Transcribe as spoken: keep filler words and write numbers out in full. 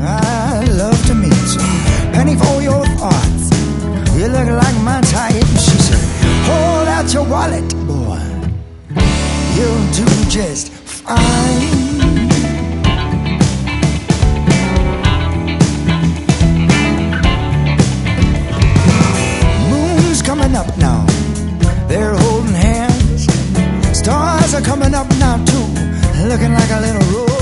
I'd love to meet some penny for your thoughts. You look like my type. She said, hold out your wallet, boy. You'll do just fine. Moon's coming up now. They're holding hands. Stars are coming up now too, looking like a little rose.